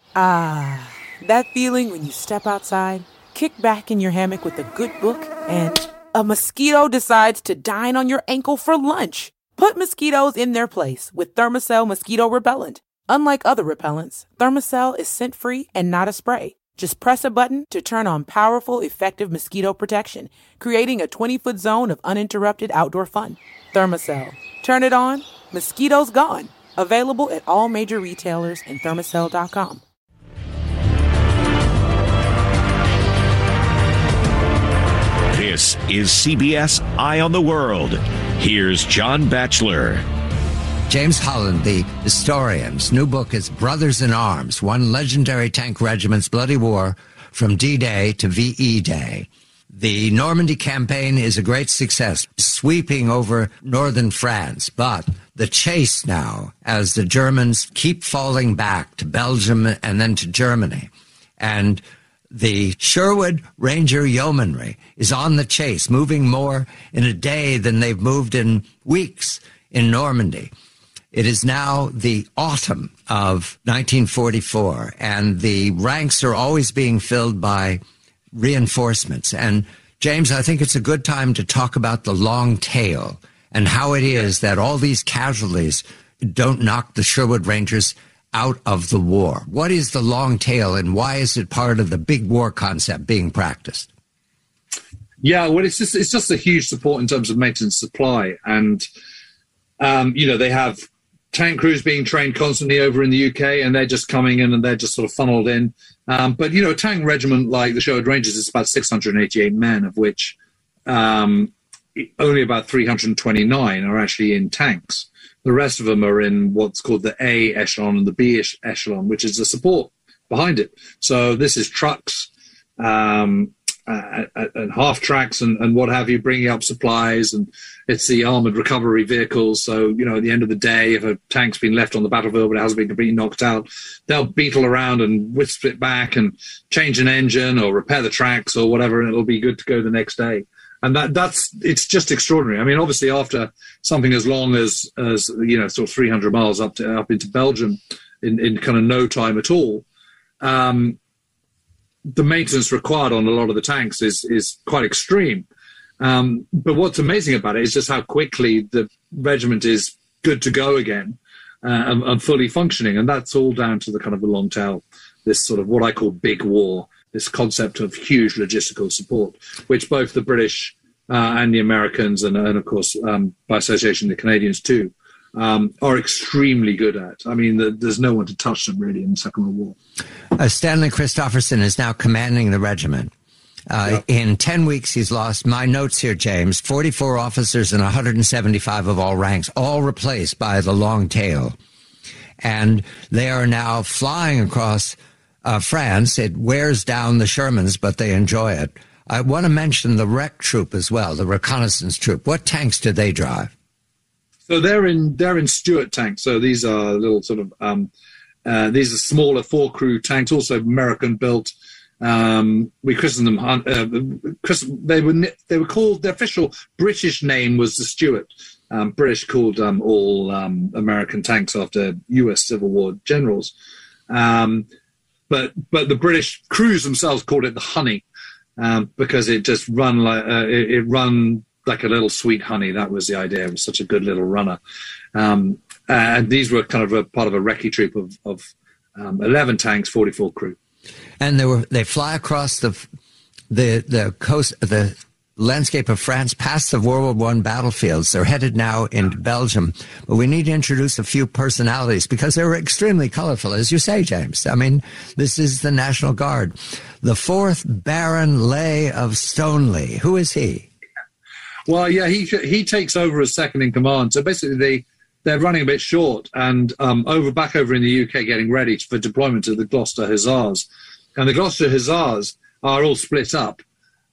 Ah, that feeling when you step outside, kick back in your hammock with a good book, and a mosquito decides to dine on your ankle for lunch. Put mosquitoes in their place with Thermacell Mosquito Repellent. Unlike other repellents, Thermacell is scent-free and not a spray. Just press a button to turn on powerful, effective mosquito protection, creating a 20-foot zone of uninterrupted outdoor fun. Thermacell. Turn it on, mosquitoes gone. Available at all major retailers and thermacell.com. This is CBS Eye on the World. Here's John Batchelor. James Holland, the historian's new book is Brothers in Arms, One Legendary Tank Regiment's Bloody War from D-Day to VE Day. The Normandy campaign is a great success, sweeping over northern France. But the chase now, as the Germans keep falling back to Belgium and then to Germany, and the Sherwood Ranger Yeomanry is on the chase, moving more in a day than they've moved in weeks in Normandy. It is now the autumn of 1944, and the ranks are always being filled by reinforcements. And, James, I think it's a good time to talk about the long tail and how it is that all these casualties don't knock the Sherwood Rangers out of the war. What is the long tail, and why is it part of the big war concept being practiced? Yeah, well, it's just a huge support in terms of maintenance supply. And, they have tank crews being trained constantly over in the UK, and they're just coming in and they're just sort of funneled in. But, a tank regiment like the Sherwood Rangers is about 688 men, of which only about 329 are actually in tanks. The rest of them are in what's called the A echelon and the B echelon, which is the support behind it. So this is trucks and half tracks and what have you, bringing up supplies, and it's the armored recovery vehicles. So, at the end of the day, if a tank's been left on the battlefield but it hasn't been completely knocked out, they'll beetle around and wisp it back and change an engine or repair the tracks or whatever, and it'll be good to go the next day. And it's just extraordinary. I mean, obviously, after something as long as sort of 300 miles up into Belgium in kind of no time at all, the maintenance required on a lot of the tanks is quite extreme. But what's amazing about it is just how quickly the regiment is good to go again and fully functioning. And that's all down to the kind of the long tail, this sort of what I call big war, this concept of huge logistical support, which both the British and the Americans and of course, by association, the Canadians too, are extremely good at. I mean, there's no one to touch them really in the Second World War. Stanley Christopherson is now commanding the regiment. In 10 weeks, he's lost, my notes here, James, 44 officers and 175 of all ranks, all replaced by the long tail. And they are now flying across France. It wears down the Shermans, but they enjoy it. I want to mention the REC troop as well, the reconnaissance troop. What tanks do they drive? So they're in Stuart tanks. So these are little sort of these are smaller 4-crew tanks, also American built. We christened them. They were called, their official British name was the Stuart. British called all American tanks after U.S. Civil War generals. But the British crews themselves called it the Honey, because it just run like a little sweet honey. That was the idea. It was such a good little runner. And these were kind of a part of a recce troop of 11 tanks, 44 crew. And they fly across the coast, the landscape of France, past the World War I battlefields. They're headed now into Belgium. But we need to introduce a few personalities because they're extremely colorful, as you say, James. I mean, this is the National Guard. The 4th Baron Lay of Stoneleigh. Who is he? Well, yeah, he takes over as second in command. So basically, they're running a bit short and back over in the UK getting ready for deployment to the Gloucester Hussars. And the Gloucester Hussars are all split up.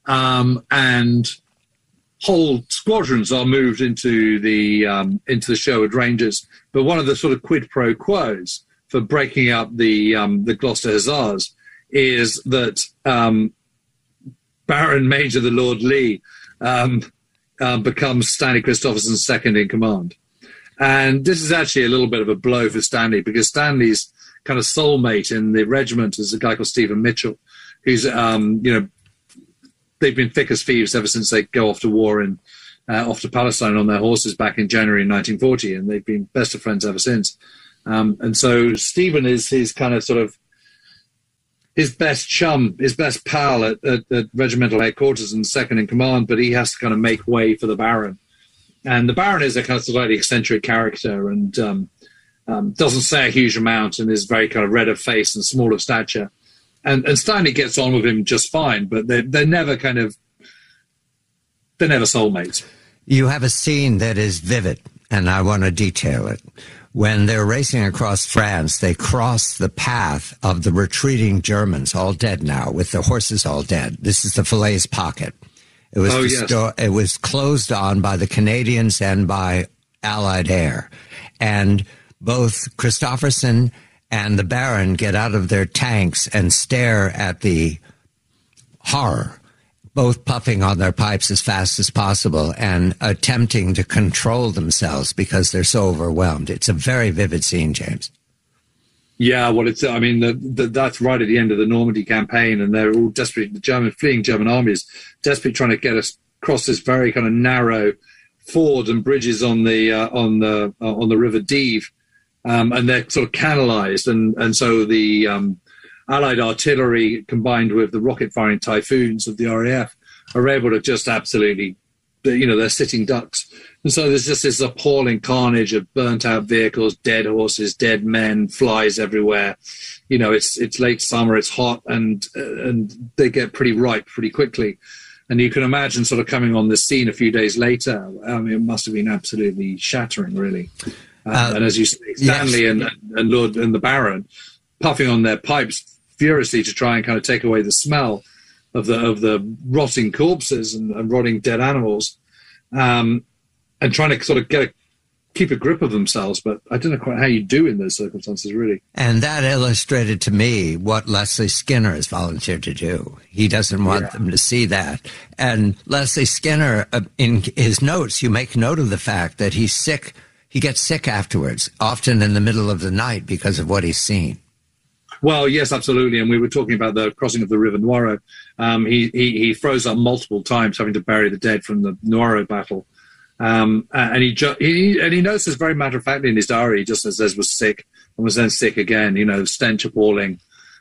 And whole squadrons are moved into the Sherwood Rangers. But one of the sort of quid pro quos for breaking up the Gloucester Hussars is that Baron Major the Lord Lee becomes Stanley Christopherson's second in command. And this is actually a little bit of a blow for Stanley because Stanley's kind of soulmate in the regiment is a guy called Stephen Mitchell, who's, they've been thick as thieves ever since they go off to war and off to Palestine on their horses back in January 1940, and they've been best of friends ever since. And so Stephen is his kind of sort of his best chum, his best pal at regimental headquarters and second in command, but he has to kind of make way for the Baron. And the Baron is a kind of slightly eccentric character and doesn't say a huge amount and is very kind of red of face and small of stature. And Stanley gets on with him just fine, but they're never soulmates. You have a scene that is vivid, and I want to detail it. When they're racing across France, they cross the path of the retreating Germans, all dead now, with the horses all dead. This is the Falaise Pocket. It was it was closed on by the Canadians and by Allied air. And both Christopherson and the Baron get out of their tanks and stare at the horror, both puffing on their pipes as fast as possible and attempting to control themselves because they're so overwhelmed. It's a very vivid scene, James. Yeah, well, that's right at the end of the Normandy campaign, and they're all desperate. The fleeing German armies desperately trying to get us across this very kind of narrow ford and bridges on the River Dives, and they're sort of canalized, and so the Allied artillery combined with the rocket-firing Typhoons of the RAF are able to just absolutely, they're sitting ducks. And so there's just this appalling carnage of burnt-out vehicles, dead horses, dead men, flies everywhere. It's late summer, it's hot, and they get pretty ripe pretty quickly. And you can imagine sort of coming on the scene a few days later. I mean, it must have been absolutely shattering, really. And as you say, Stanley yes. and Lord and the Baron puffing on their pipes furiously to try and kind of take away the smell of the rotting corpses and rotting dead animals, and trying to sort of keep a grip of themselves. But I don't know quite how you do in those circumstances, really. And that illustrated to me what Leslie Skinner has volunteered to do. He doesn't want them to see that. And Leslie Skinner, in his notes, you make note of the fact that he's sick. He gets sick afterwards, often in the middle of the night because of what he's seen. Well, yes, absolutely. And we were talking about the crossing of the River Noiro. He froze up multiple times, having to bury the dead from the Noiro battle. And he notes this very matter of factly in his diary. He just says was sick and was then sick again. Stench appalling.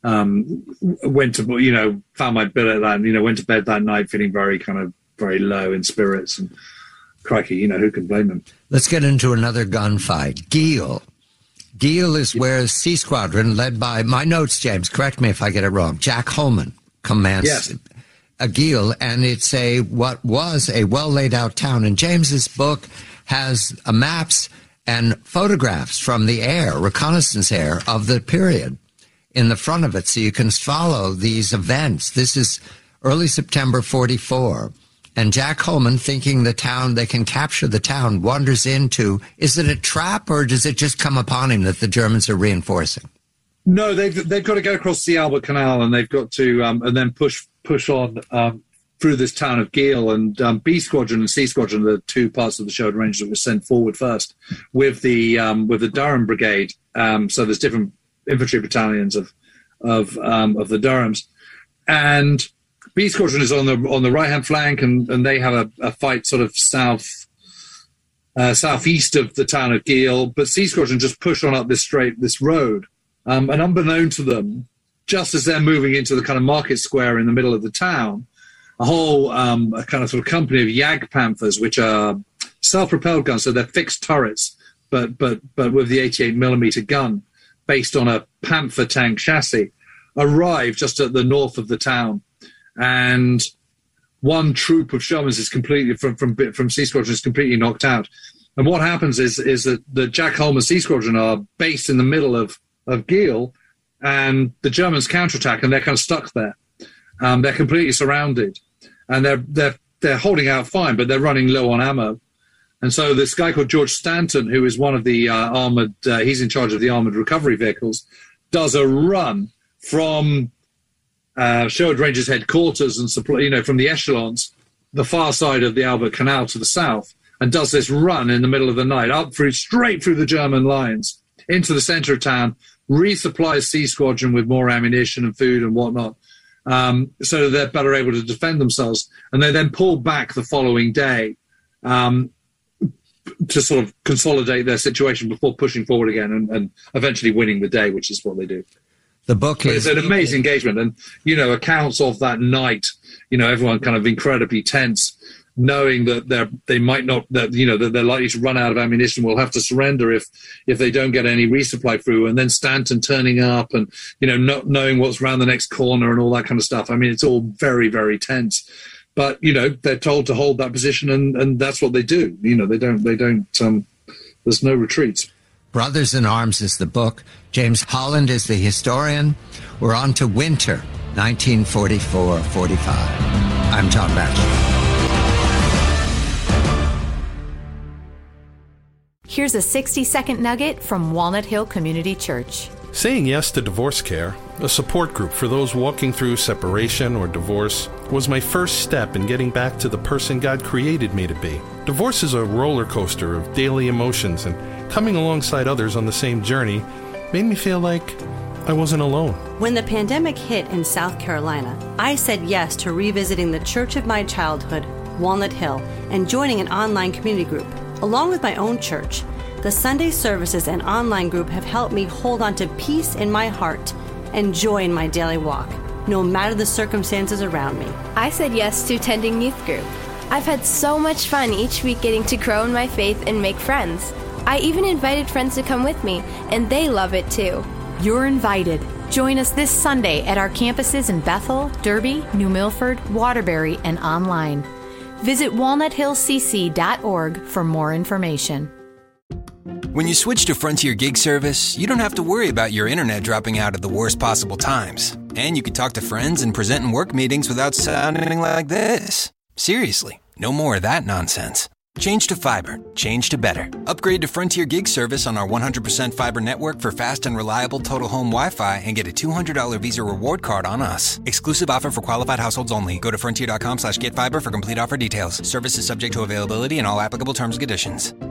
Went to found my billet that went to bed that night feeling very low in spirits. And crikey, who can blame him? Let's get into another gunfight. Geel is where Sea Squadron, led by, my notes, James, correct me if I get it wrong, Jack Holman commands Geel, and it's what was a well-laid-out town. And James's book has maps and photographs from the air, reconnaissance air, of the period in the front of it, so you can follow these events. This is early September 44. And Jack Holman, thinking they can capture the town, wanders into, is it a trap or does it just come upon him that the Germans are reinforcing? No, they've got to go across the Albert Canal and they've got to and then push on through this town of Geel. And B Squadron and C Squadron are the two parts of the Sherwood Rangers that were sent forward first with the Durham Brigade. So there's different infantry battalions of the Durhams, and B Squadron is on the right-hand flank, and they have a fight sort of southeast of the town of Geel. But C Squadron just push on up this road, and unbeknown to them, just as they're moving into the kind of market square in the middle of the town, a whole a kind of sort of company of Jag Panthers, which are self-propelled guns, so they're fixed turrets, but with the 88mm gun based on a Panther tank chassis, arrive just at the north of the town. And one troop of Shermans is completely from C Squadron is completely knocked out. And what happens is that the Jack Holman C Squadron are based in the middle of Geel, and the Germans counterattack, and they're kind of stuck there. They're completely surrounded, and they're holding out fine, but they're running low on ammo. And so this guy called George Stanton, who is one of the armored, he's in charge of the armored recovery vehicles, does a run from Sherwood Rangers headquarters and from the echelons, the far side of the Albert Canal to the south, and does this run in the middle of the night straight through the German lines into the center of town, resupply a C Squadron with more ammunition and food and whatnot, so they're better able to defend themselves. And they then pull back the following day to sort of consolidate their situation before pushing forward again and eventually winning the day, which is what they do. The book is... It's an amazing engagement. And, accounts of that night, everyone kind of incredibly tense, knowing that they might not, that they're likely to run out of ammunition, will have to surrender if they don't get any resupply through, and then Stanton turning up and, not knowing what's around the next corner and all that kind of stuff. I mean, it's all very, very tense. But, they're told to hold that position, and that's what they do. They don't, there's no retreats. Brothers in Arms is the book. James Holland is the historian. We're on to winter, 1944-45. I'm John Batchelor. Here's a 60-second nugget from Walnut Hill Community Church. Saying yes to Divorce Care, a support group for those walking through separation or divorce, was my first step in getting back to the person God created me to be. Divorce is a roller coaster of daily emotions, and coming alongside others on the same journey made me feel like I wasn't alone. When the pandemic hit in South Carolina, I said yes to revisiting the church of my childhood, Walnut Hill, and joining an online community group. Along with my own church, the Sunday services and online group have helped me hold on to peace in my heart and joy in my daily walk, no matter the circumstances around me. I said yes to attending youth group. I've had so much fun each week getting to grow in my faith and make friends. I even invited friends to come with me, and they love it too. You're invited. Join us this Sunday at our campuses in Bethel, Derby, New Milford, Waterbury, and online. Visit walnuthillcc.org for more information. When you switch to Frontier Gig Service, you don't have to worry about your internet dropping out at the worst possible times. And you can talk to friends and present in work meetings without sounding like this. Seriously, no more of that nonsense. Change to fiber. Change to better. Upgrade to Frontier Gig Service on our 100% fiber network for fast and reliable total home Wi-Fi and get a $200 Visa reward card on us. Exclusive offer for qualified households only. Go to frontier.com/getfiber for complete offer details. Service is subject to availability and all applicable terms and conditions.